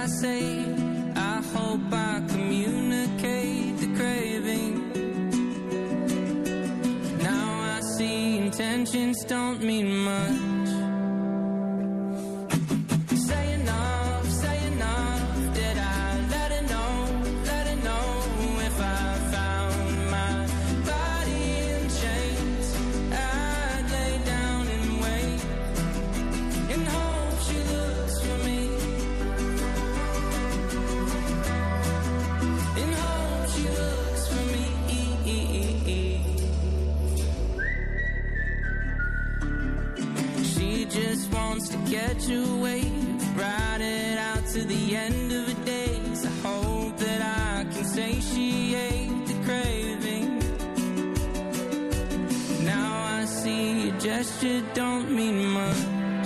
I say? I hope I communicate the craving. Now I see intentions don't mean much. Get your way, ride it out to the end of the days. I hope that I can satiate the craving. Now I see a gesture don't mean much.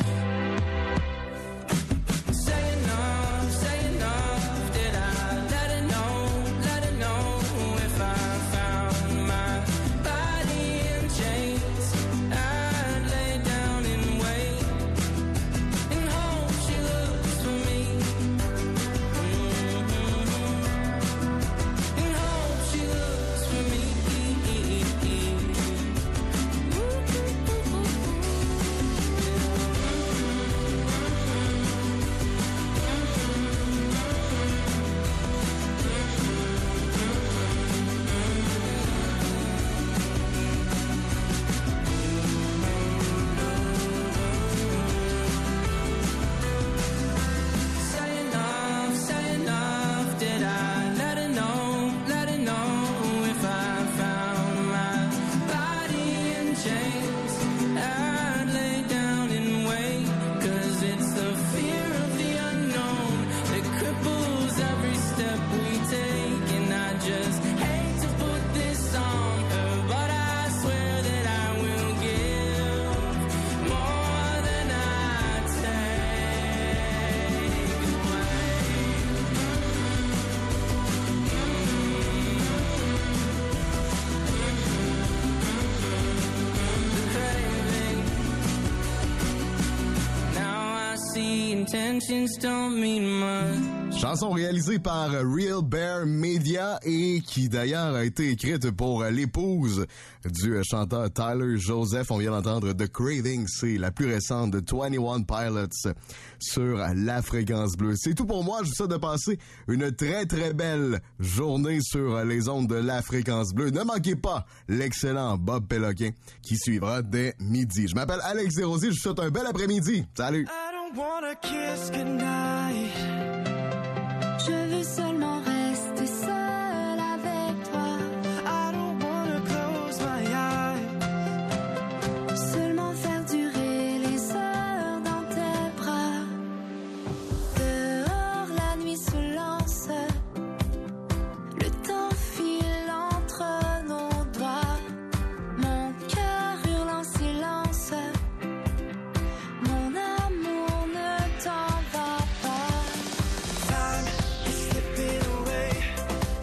Chanson réalisée par Real Bear Media et qui d'ailleurs a été écrite pour l'épouse du chanteur Tyler Joseph. On vient d'entendre The Craving, c'est la plus récente de 21 Pilots sur la fréquence bleue. C'est tout pour moi, je vous souhaite de passer une très très belle journée sur les ondes de la fréquence bleue. Ne manquez pas l'excellent Bob Péloquin qui suivra dès midi. Je m'appelle Alex Desrosiers, je vous souhaite un bel après-midi. Salut! I don't wanna kiss goodnight. Je veux seulement rester seule avec toi. I don't wanna close my eyes. Seulement faire durer les heures dans tes bras. Dehors la nuit se lance. Le temps file entre nos doigts. Mon cœur hurle en silence. Mon amour ne t'en va pas. Time is slipping away.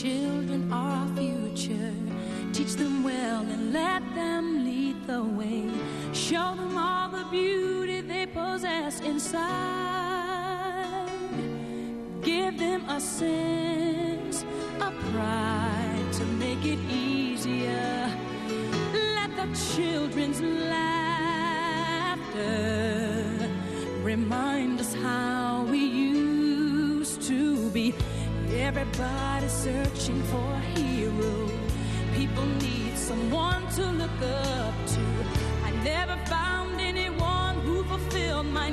children are our future. Teach them well and let them lead the way. Show them all the beauty they possess inside. Give them a sense of pride to make it easier. Let the children's laughter remind us how we used to be. Everybody's searching for a hero. People need someone to look up to. I never found anyone who fulfilled my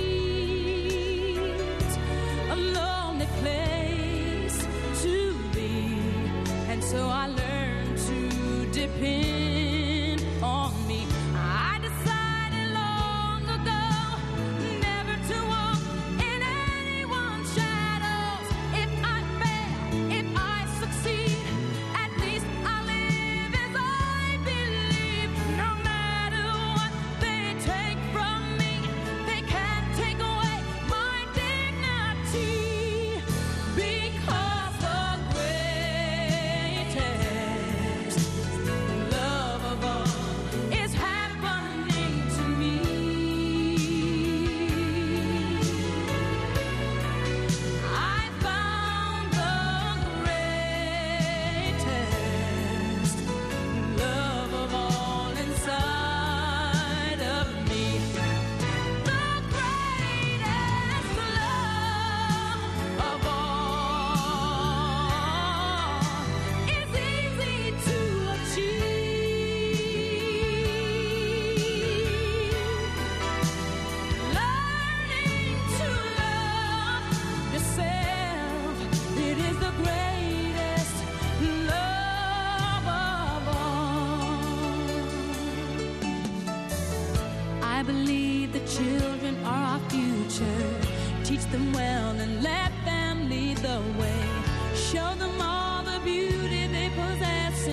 needs. A lonely place to be. And so I learned to depend on me. I decided long ago never to walk in anyone's shadows. If I fail, if I succeed, at least I live as I believe. No matter what they take from me, they can't take away my dignity. Because the greatest love of all is happening to me. I found the greatest love of all inside of me. The greatest love of all is easy to achieve. Learning to love yourself, it is the greatest love of all. I believe the children are our future. Teach them well and let them lead the way. Show them all the beauty they possess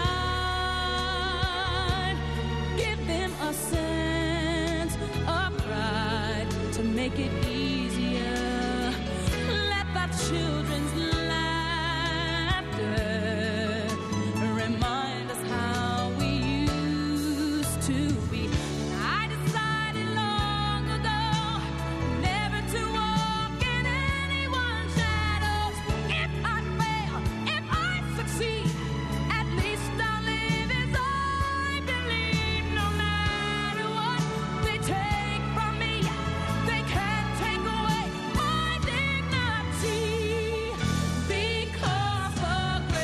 inside. Give them a sense of pride to make it easier. Let that children's laughter remind us how we used to be. I decided long ago never to walk in anyone's shadows. If I fail, if I succeed, at least I'll live as I believe. No matter what they take from me, they can't take away my dignity. Because the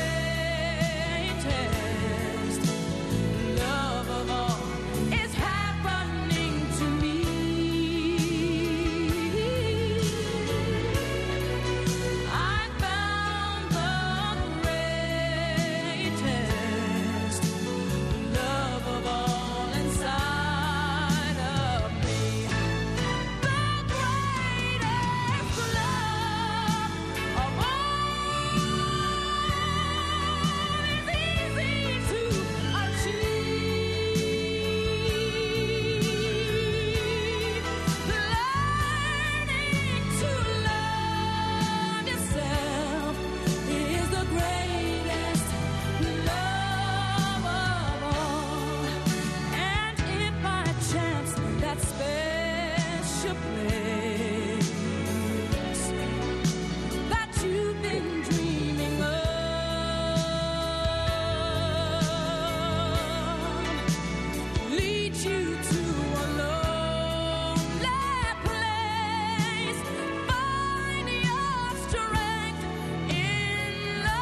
greatest love of all is happening to me. I found the greatest love of all inside of me. The greatest love of all is easy to achieve. Learning to love yourself is the greatest love of all. And if by chance that special place that you've been dreaming of leads you to a lonely place, find your strength in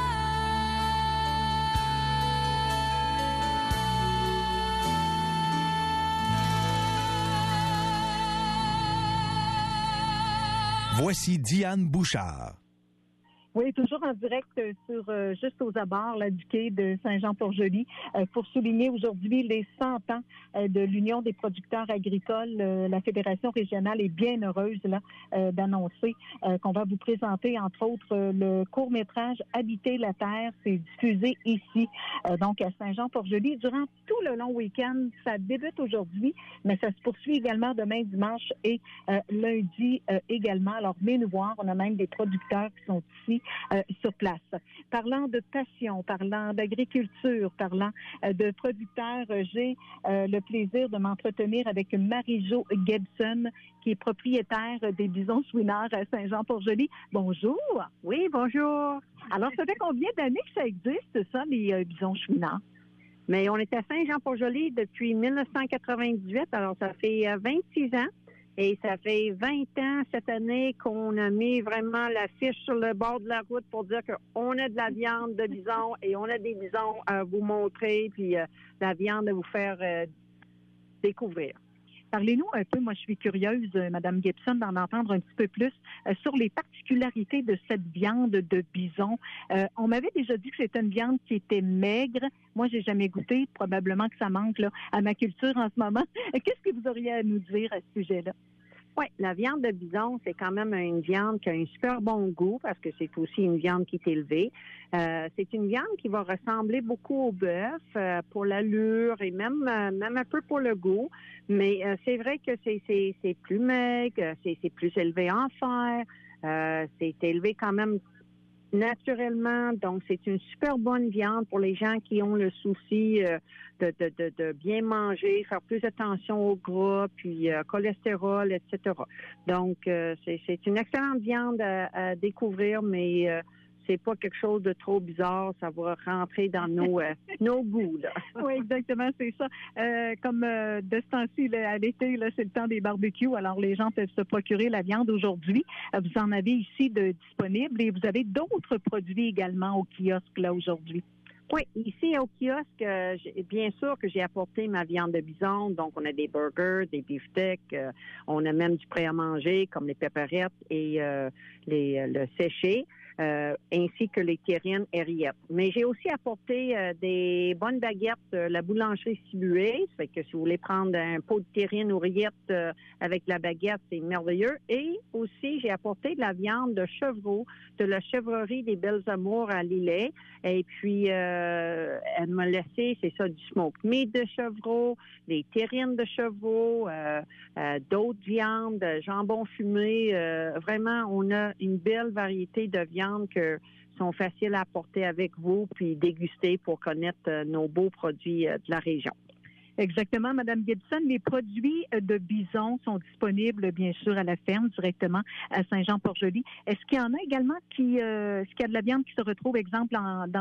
Voici Diane Bouchard. Oui, toujours en direct sur juste aux abords là, du quai de Saint-Jean-Port-Joli pour souligner aujourd'hui les 100 ans de l'Union des producteurs agricoles. La Fédération régionale est bien heureuse là d'annoncer qu'on va vous présenter entre autres le court-métrage Habiter la terre. C'est diffusé ici, donc à Saint-Jean-Port-Joli durant tout le long week-end. Ça débute aujourd'hui, mais ça se poursuit également demain dimanche et lundi également. Alors venez nous voir, on a même des producteurs qui sont ici produits sur place. Parlant de passion, parlant d'agriculture, parlant de producteurs, j'ai le plaisir de m'entretenir avec Marie-Jo Gibson, qui est propriétaire des Bisons Chouinards à Saint-Jean-Port-Joli. Bonjour. Oui, bonjour. Alors, ça fait combien d'années que ça existe, ça, les Bisons Chouinards? Mais on est à Saint-Jean-Port-Joli depuis 1998, alors ça fait 26 ans. Et ça fait 20 ans cette année qu'on a mis vraiment la fiche sur le bord de la route pour dire qu'on a de la viande de bison et on a des bisons à vous montrer, puis la viande à vous faire découvrir. Parlez-nous un peu, moi je suis curieuse, Madame Gibson, d'en entendre un petit peu plus sur les particularités de cette viande de bison. On m'avait déjà dit que c'était une viande qui était maigre. Moi, j'ai jamais goûté. Probablement que ça manque là, à ma culture en ce moment. Qu'est-ce que vous auriez à nous dire à ce sujet-là? Oui, la viande de bison, c'est quand même une viande qui a un super bon goût parce que c'est aussi une viande qui est élevée. C'est une viande qui va ressembler beaucoup au bœuf pour l'allure et même un peu pour le goût. Mais c'est vrai que c'est plus maigre, c'est plus élevé en fer. C'est élevé quand même naturellement, donc c'est une super bonne viande pour les gens qui ont le souci de bien manger, faire plus attention au gras, puis cholestérol, etc. Donc, c'est une excellente viande à découvrir, mais c'est pas quelque chose de trop bizarre, ça va rentrer dans nos goûts, là. Oui, exactement, c'est ça. Comme de ce temps-ci, là, à l'été, là, c'est le temps des barbecues, alors les gens peuvent se procurer la viande aujourd'hui. Vous en avez ici de disponible et vous avez d'autres produits également au kiosque là aujourd'hui. Oui, ici au kiosque, bien sûr que j'ai apporté ma viande de bison. Donc, on a des burgers, des beefsteaks, on a même du prêt à manger comme les péperettes et le séché. Ainsi que les terrines et rillettes. Mais j'ai aussi apporté des bonnes baguettes de la boulangerie Sibué. Ça fait que si vous voulez prendre un pot de terrine ou rillettes avec la baguette, c'est merveilleux. Et aussi, j'ai apporté de la viande de chevreau de la chevrerie des Belles Amours à Lillet. Et puis, elle m'a laissé, c'est ça, du smoked meat de chevreau, des terrines de chevreau, d'autres viandes, jambon fumé. Vraiment, on a une belle variété de viandes que sont faciles à apporter avec vous puis déguster pour connaître nos beaux produits de la région. Exactement, Madame Gibson. Les produits de bison sont disponibles, bien sûr, à la ferme, directement à Saint-Jean-Port-Joli. Est-ce qu'il y en a également est-ce qu'il y a de la viande qui se retrouve, exemple, dans